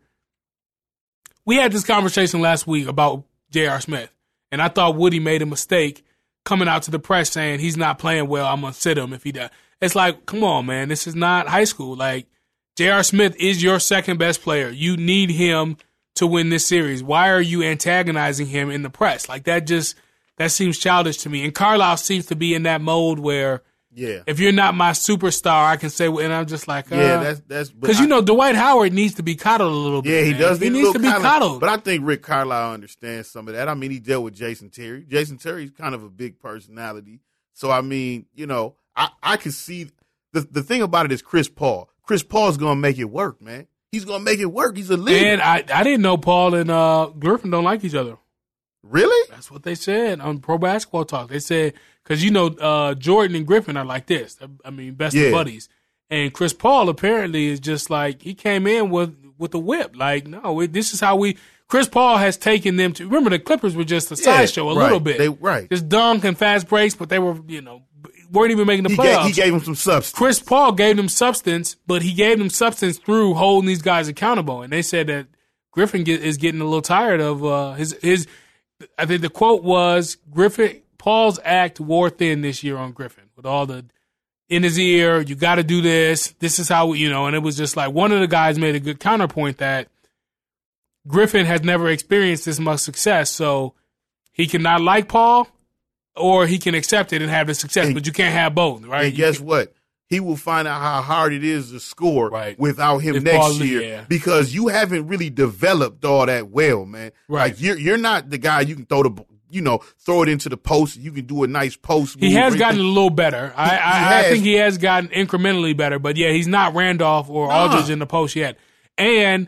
We had this conversation last week about J.R. Smith, and I thought Woody made a mistake coming out to the press saying he's not playing well. I'm gonna sit him if he does. It's like, come on, man, this is not high school. Like J.R. Smith is your second best player. You need him to win this series. Why are you antagonizing him in the press? Like that seems childish to me. And Carlisle seems to be in that mode where Yeah. if you're not my superstar, I can say, and I'm just like, Yeah, that's because Dwight Howard needs to be coddled a little bit. Yeah, he man. does. He need a needs to little be coddled. But I think Rick Carlisle understands some of that. I mean, he dealt with Jason Terry. Jason Terry's kind of a big personality. So, I mean, I can see the thing about it is Chris Paul. Chris Paul's going to make it work, man. He's going to make it work. He's a leader. And I didn't know Paul and Griffin don't like each other. Really? That's what they said on Pro Basketball Talk. They said, because, Jordan and Griffin are like this. I mean, best of buddies. And Chris Paul apparently is just like, he came in with a whip. Like, no, this is how Chris Paul has taken them to, remember the Clippers were just a sideshow a little bit. Just dunk and fast breaks, but they were, weren't even making the playoffs. He gave them some substance. Chris Paul gave them substance, but he gave them substance through holding these guys accountable. And they said that Griffin is getting a little tired of his. I think the quote was Paul's act wore thin this year on Griffin with all the in his ear. You got to do this. This is how and it was just like one of the guys made a good counterpoint that Griffin has never experienced this much success, so he cannot like Paul. Or he can accept it and have the success, but you can't have both, right? And guess what? He will find out how hard it is to score without him next Paul, year because you haven't really developed all that well, man. Right. Like you're not the guy you can throw it into the post. You can do a nice post. He has gotten a little better. I think he has gotten incrementally better, but yeah, he's not Randolph or Aldridge in the post yet. And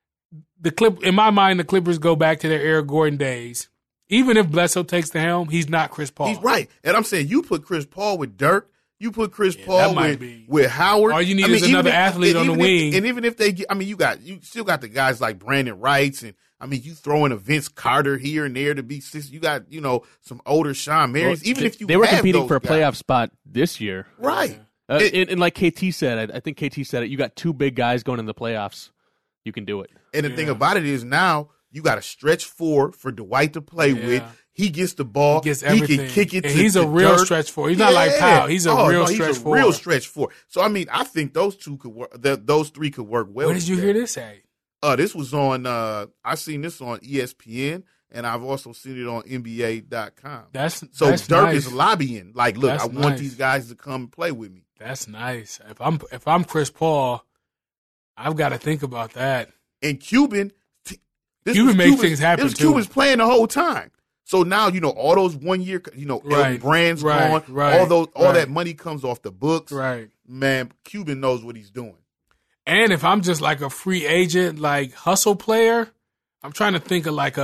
in my mind, the Clippers go back to their Eric Gordon days. Even if Bledsoe takes the helm, he's not Chris Paul. He's right. And I'm saying you put Chris Paul with Dirk, you put Chris Paul with Howard. All you need is another athlete on the wing. And even if they get, you still got the guys like Brandon Wrights and you throw in a Vince Carter here and there to be you got, some older Sean Marys. Even if they were competing for a playoff spot this year. Right. And like KT said, I think KT said it, you got two big guys going in the playoffs. You can do it. And the thing about it is now you got a stretch four for Dwight to play with. He gets the ball. He gets everything. He can kick it. And he's a real stretch four. He's not like Powell. He's a real stretch four. Real stretch four. So I think those two could work. Those three could work well. Where did you hear this at? This was on. I seen this on ESPN, and I've also seen it on NBA.com. That's Dirk nice. is lobbying. Like, look, That's I want nice. these guys to come and play with me. That's nice. If I'm Chris Paul, I've got to think about that. And Cuban makes things happen. This was Cuban's playing the whole time. So now all those 1 year, Right. brands gone. Right. All that money comes off the books. Right. Man, Cuban knows what he's doing. And if I'm just like a free agent, like hustle player, I'm trying to think of like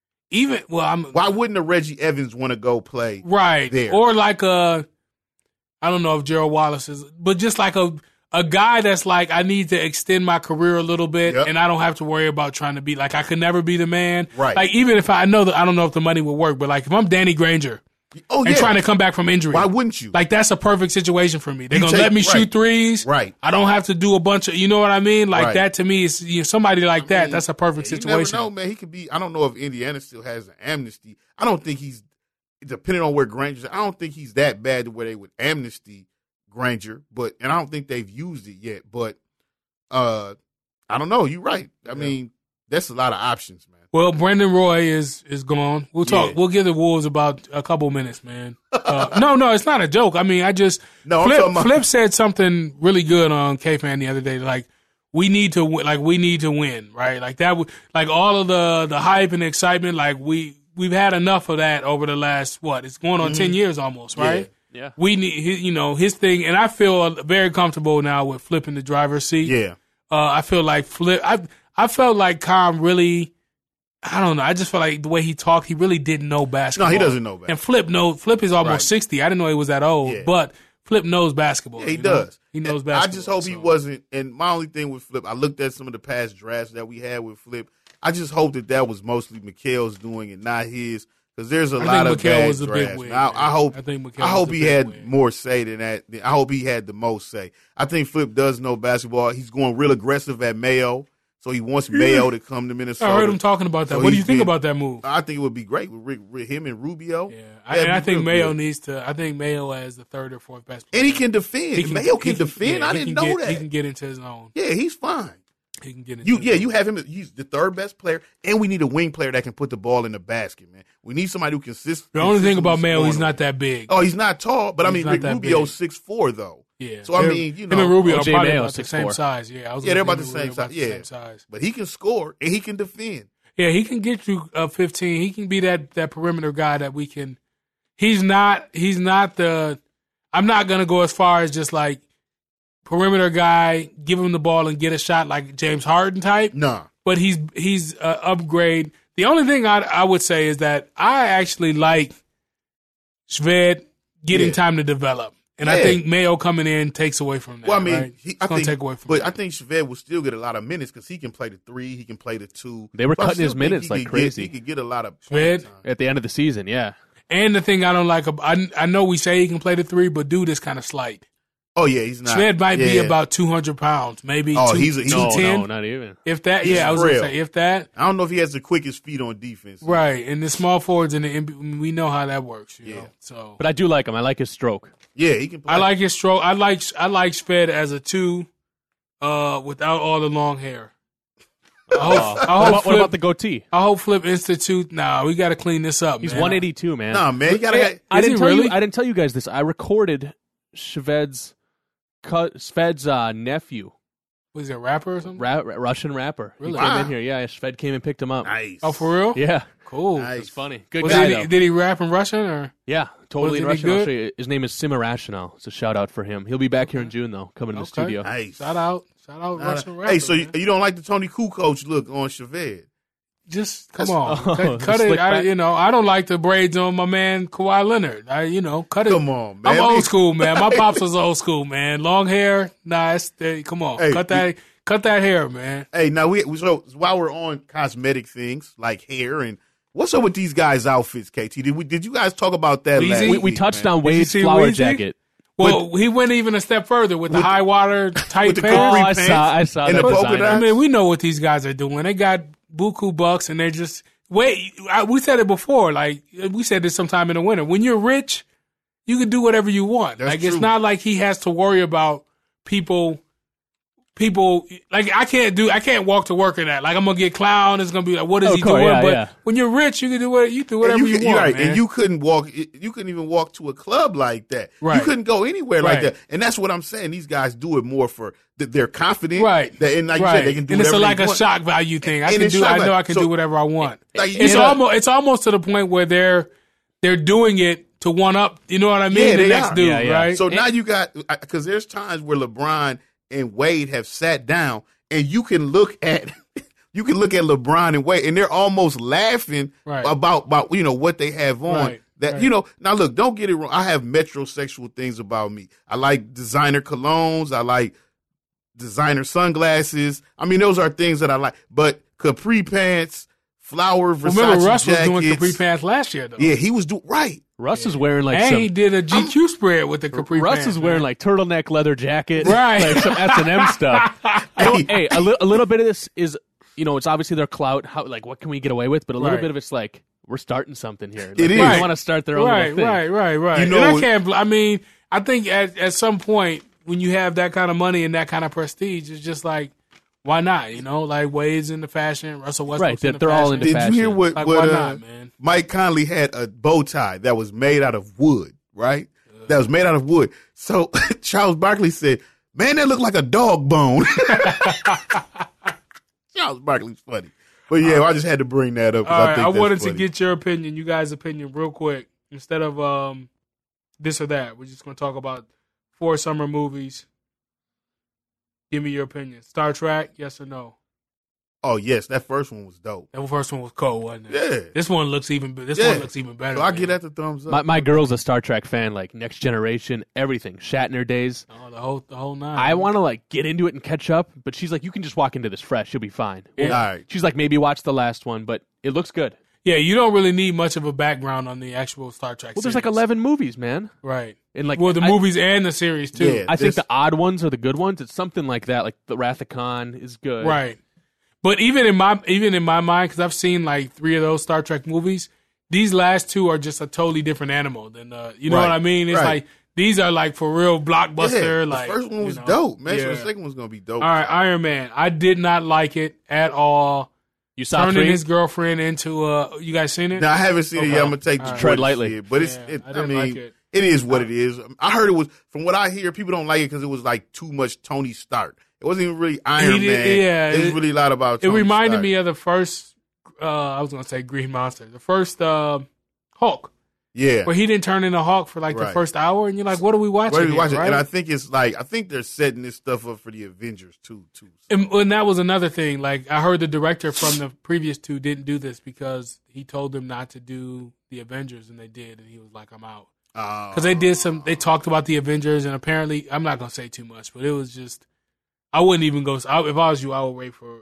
why wouldn't a Reggie Evans want to go play right there? or like a I don't know if Gerald Wallace is, but just like a guy that's like, I need to extend my career a little bit, and I don't have to worry about trying to be like, I could never be the man. Right. Like, even if I know that I don't know if the money would work, but like if I'm Danny Granger and trying to come back from injury, why wouldn't you? Like, that's a perfect situation for me. They're going to let me shoot threes. Right. I don't have to do a bunch of, you know what I mean? Like, that to me is, somebody like that, that's a perfect situation. You never know, man. He could be, I don't know if Indiana still has an amnesty. I don't think he's, depending on where Granger's, I don't think he's that bad to where they would amnesty Granger, and I don't think they've used it yet. But I don't know. You're right. I mean, that's a lot of options, man. Well, Brendan Roy is gone. We'll talk. We'll give the Wolves about a couple minutes, man. No, it's not a joke. I mean, Flip said something really good on K-Fan the other day. Like, we need to win, right? Like that. Like all of the hype and excitement. Like we've had enough of that over the last it's going on 10 years almost, right? Yeah. We need, his thing, and I feel very comfortable now with Flip in the driver's seat. Yeah. I feel like Flip. I felt like Tom really. I don't know. I just felt like the way he talked, he really didn't know basketball. No, he doesn't know basketball. And Flip is almost 60. I didn't know he was that old, but Flip knows basketball. Yeah, he does. He knows basketball. I just hope he wasn't. And my only thing with Flip, I looked at some of the past drafts that we had with Flip. I just hope that was mostly Mikhail's doing and not his. Because there's a lot of bad drafts. I hope he had more say than that. I hope he had the most say. I think Flip does know basketball. He's going real aggressive at Mayo, so he wants Mayo to come to Minnesota. I heard him talking about that. So what do you think about that move? I think it would be great with him and Rubio. Yeah, I think Mayo needs to. I think Mayo as the third or fourth best player. And he can defend. Mayo can defend. I didn't know that. He can get into his own. Yeah, he's fine. He can get into you have him. He's the third best player, and we need a wing player that can put the ball in the basket, man. We need somebody who can consist. The only thing about Mayo, he's not that big. Oh, he's not tall, but I mean, Rubio's 6'4", though. Yeah. So I mean, him and Rubio are probably Mayo, about the same size. Yeah, they're about the same size. Yeah, but he can score and he can defend. Yeah, he can get you 15. He can be that perimeter guy that we can. He's not the. I'm not gonna go as far as just like perimeter guy, give him the ball and get a shot like James Harden type. Nah. But he's upgrade. The only thing I would say is that I actually like Shved getting time to develop. And I think Mayo coming in takes away from that. Well, I mean, right? I think Shved will still get a lot of minutes because he can play the 3, he can play the 2. They were cutting his minutes like crazy. He could get a lot of Shved at the end of the season, yeah. And the thing I don't like, I know we say he can play the 3, but dude is kind of slight. Oh yeah, he's not. Shved might be about 200 pounds, maybe. He's 210. No, not even. If that, I was gonna say if that. I don't know if he has the quickest feet on defense. Right, and the small forwards in the NBA, we know how that works. You know? So, but I do like him. I like his stroke. Yeah, he can play. I like his stroke. I like Shved as a 2, without all the long hair. What about the goatee? I hope Flip institute. Nah, we got to clean this up. He's man. 182, man. Nah, man, you gotta. I didn't tell you guys this. I recorded Shved's nephew. Was he a rapper or something? Russian rapper. Really? He came in here. Yeah, Shved came and picked him up. Nice. Oh, for real? Yeah. Cool. Nice. It's funny. Good guy, though. Did he rap in Russian or? Yeah, totally in Was he Russian. I'll good? show you. His name is Sim Irrational. It's a shout out for him. He'll be back here in June though, coming to the studio. Nice. Shout out Russian rapper. Hey, so man. you don't like the Tony Kukoc look on Shved? Just come on, cut slick it. back. I don't like the braids on my man Kawhi Leonard. Cut it. Come on, man. I'm old school, man. My pops was old school, man. Long hair, nice. Come on, Hey, cut that hair, man. Hey, now so while we're on cosmetic things like hair and what's up with these guys' outfits, KT? Did you guys talk about that Weezy? last We week, touched man? on Wade's see flower Weezy? jacket. Well, he went even a step further with the high water tight with the pants. capri I saw and that the polka designer. dots. I mean, we know what these guys are doing. They got buku bucks, and they're just we said it before. Like we said this sometime in the winter. When you're rich, you can do whatever you want. That's like true. it's not like he has to worry about people. Like I can't walk to work in that. Like I'm gonna get clowned. It's gonna be like, what is he doing? Yeah, but yeah. when you're rich, you can do whatever you want. Right, man. and you couldn't even walk to a club like that. Right. You couldn't go anywhere like Right. that. And that's what I'm saying. These guys do it more for they're confident. Right. And like you said, they can do and it's whatever like they a want. shock value thing. I And it's shock know value. I can So- do whatever I want. Like, It's almost to the point where they're doing it to one up. You know what I mean? Yeah, the they next are. dude, Yeah, yeah. right? So now you got, because there's times where LeBron and Wade have sat down, and you can look at LeBron and Wade, and they're almost laughing Right. about what they have on. Right. that, Right. you know, now look, don't get it wrong. I have metrosexual things about me. I like designer colognes. I like designer sunglasses. I mean, those are things that I like. But capri pants, flower, Versace Remember, Russ was doing jackets. capri pants last year, though. Yeah, he was doing right. Russ is wearing like And some. he did a GQ spread with the capri Russ pants. is wearing man. like turtleneck leather jacket, Right. Like some S&M stuff. Hey, Hey, a little bit of this is, you know, it's obviously their clout. How, like, what can we get away with? But a little Right. bit of it's like, we're starting something here. Like, It they is. want to start their own right, little thing. right. You And know- I can't. I mean, I think at some point when you have that kind of money and that kind of prestige, it's just like, why not? You know, like Wade's into fashion, Russell Westbrook's Right, into they're all fashion. into Did fashion. you hear what, Like, what why uh, not, man? Mike Conley had a bow tie that was made out of wood, right? That was made out of wood. So Charles Barkley said, man, that looked like a dog bone. Charles Barkley's funny. But yeah, I just had to bring that up. 'cause All right, think I that's wanted funny. to get your opinion, you guys' opinion, real quick. Instead of this or that, we're just going to talk about 4 summer movies. Give me your opinion. Star Trek, yes or no? Oh, yes, that first one was dope. That first one was cold, wasn't it? Yeah. This one looks even. This Yeah. one looks even better. So I man. get that the thumbs up. My girl's a Star Trek fan, like Next Generation, everything, Shatner days. Oh, the whole nine. I want to like get into it and catch up, but she's like, you can just walk into this fresh, you'll be fine. Yeah. All right. She's like, maybe watch the last one, but it looks good. Yeah, you don't really need much of a background on the actual Star Trek. Well, there's like series. 11 movies, man, right? and like, Well, the I, movies and the series too. Yeah. I think This- the odd ones are the good ones. It's something like that, like the Wrath of Khan is good, Right. But even in my mind, because I've seen like 3 of those Star Trek movies, these last 2 are just a totally different animal than you know Right, what I mean? It's right. like these are like for real blockbuster. Yeah, like the first one you was know. dope, man. So Yeah. the second one's going to be dope. All right, Iron Man. I did not like it at all. You saw Turning 3? his girlfriend into you guys seen it? Now, I haven't seen it Okay. yet. I'm going to take the All right. Tread Jordan lightly. to see it, but it's, Yeah, I I didn't mean, like it. it is what it is. I heard it was, from what I hear, people don't like it because it was like too much Tony Stark. It wasn't even really Iron He did- Man. yeah, it was it- really a lot about It Tony reminded Stark. me of the first. I was gonna say Green Monster, the first Hulk, Yeah. where he didn't turn into Hulk for like the Right. first hour, and you're like, "What are we watching?" Where do you here, watch it? right? And I think it's like, I think they're setting this stuff up for the Avengers too. And that was another thing. Like I heard the director from the previous 2 didn't do this because he told them not to do the Avengers, and they did, and he was like, "I'm out." Because they talked about the Avengers, and apparently, I'm not gonna say too much, but it was just, I wouldn't even go. If I was you, I would wait for.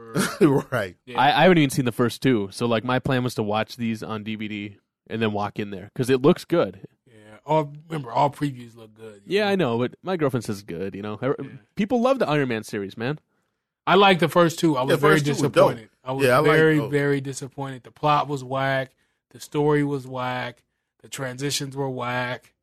Right. Yeah. I haven't even seen the first 2, so like my plan was to watch these on DVD and then walk in there because it looks good. Yeah. Remember, all previews look good. you Yeah, know? I know, but my girlfriend says good. You know, people love the Iron Man series, man. I liked the first 2. I was Yeah, very first 2 was dope. disappointed. I was Yeah, I like very, those. very disappointed. The plot was whack. The story was whack. The transitions were whack.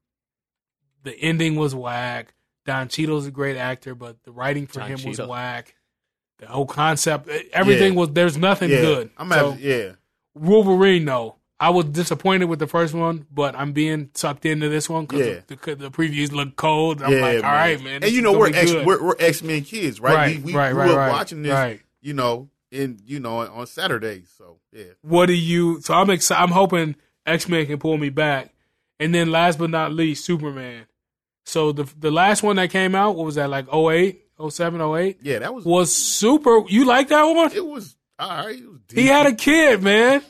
The ending was whack. Don Cheadle's a great actor, but the writing for Don him was Cheadle. whack. The whole concept, everything Yeah. was. There's nothing Yeah. good. So, Yeah. Wolverine, though, I was disappointed with the first one, but I'm being sucked into this one because Yeah. the previews look cold. I'm Yeah, like, all man. right, man. And this you is know, gonna be good. we're X-Men kids, right? Right, We right, grew right, up right, watching this, right. you know, on Saturdays. So, yeah. What do you? So I'm excited. I'm hoping X-Men can pull me back. And then last but not least, Superman. So the last one that came out, what was that, like 08, 07, 08? Yeah, that Was super. You like that one? it was all right. It was He had a kid, man.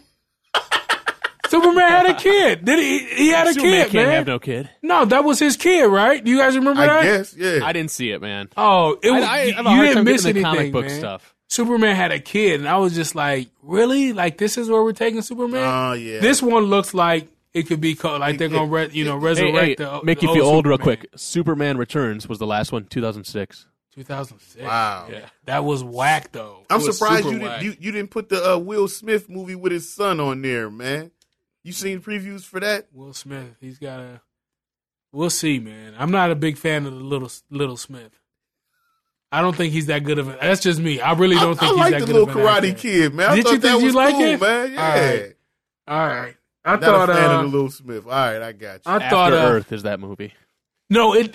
Superman had a kid. Did he? He had a Superman kid, can't man. have no kid. No, that was his kid, right? Do you guys remember that? I guess, yeah. I didn't see it, man. Oh, it was. I you have a hard didn't time miss getting the anything, comic book man. stuff. Superman had a kid, and I was just like, really? Like this is where we're taking Superman? Oh, yeah. This one looks like it could be called, like they're gonna resurrect the make you the feel old old real Superman. quick. Superman Returns was the last one, 2006. 2006. Wow. Yeah, that was whack though. I'm It was surprised super you whack. didn't you didn't put the Will Smith movie with his son on there, man. You seen previews for that? Will Smith, he's got a. We'll see, man. I'm not a big fan of the little Smith. I don't think he's that good of a. That's just me. I really don't think I he's like that the good little of an Karate actor. Kid, man. I Did thought you that think was you like cool, it? man. Yeah. All right. All right. I Not thought. a fan of the little Smith. All right, I got you. I After thought. Earth is that movie. No, it.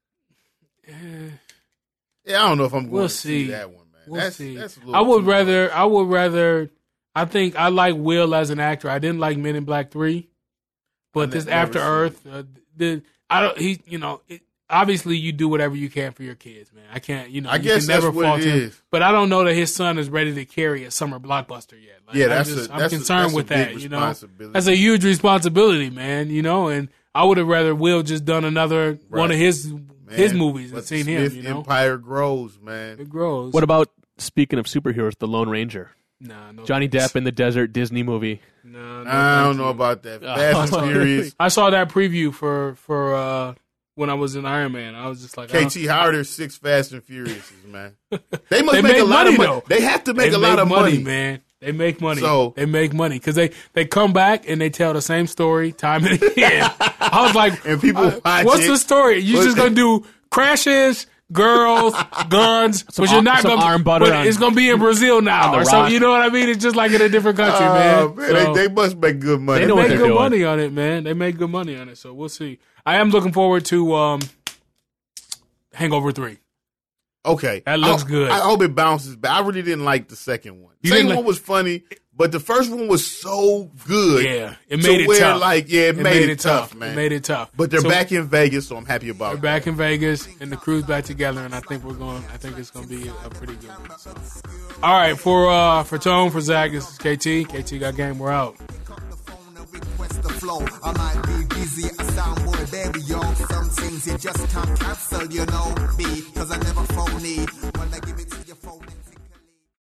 Yeah, I don't know if I'm going We'll to see see. that one, man. We'll that's, see. That's a little I would too rather. much. I would rather. I think I like Will as an actor. I didn't like Men in Black 3, but I this never After seen Earth, I don't. He, you know, obviously you do whatever you can for your kids, man. I can't, you I you guess can never that's what fault it him. is. But I don't know that his son is ready to carry a summer blockbuster yet. Like, Yeah, I'm concerned with big that. You know, responsibility. that's a huge responsibility, man. You know, and I would have rather Will just done another one of his movies and but seen Smith him. You know, Empire grows, man. it grows. What about, speaking of superheroes, The Lone Ranger? Nah, no Johnny thanks. Depp in the desert Disney movie. No, I don't thank know you. about that. Fast and Furious. I saw that preview for when I was in Iron Man. I was just like, KT Howard, there's 6 Fast and Furiouses, man. They must They make a make lot of money, money. though. They have to make they a lot of money, man. They make money. So- they make money because they come back and they tell the same story time and again. I was like, And people watch what's it. the story? You just gonna do crashes, girls, guns, but you're not some gonna. arm butter but on- it's gonna be in Brazil now, the or so. rock. You know what I mean? It's just like in a different country, Oh, man. man, So- they must make good money. They know what make they're good doing. money on it, man. They make good money on it, so we'll see. I am looking forward to Hangover 3. Okay. That looks good. I hope it bounces back. I really didn't like the second one. You Second didn't one was funny, but the first one was so good. Yeah, it made it where, tough. Like, yeah, it made it tough, man. It made it tough. But they're So back in Vegas, so I'm happy about We're it. back in Vegas, and the crew's back together, and I think it's gonna be a pretty good one. So. All right, for Tone, for Zach, this is KT. KT got game. We're out. Request the flow. I might be busy, I sound boy, baby, yo. Some things you just can't cancel, you know me, cause I never phony.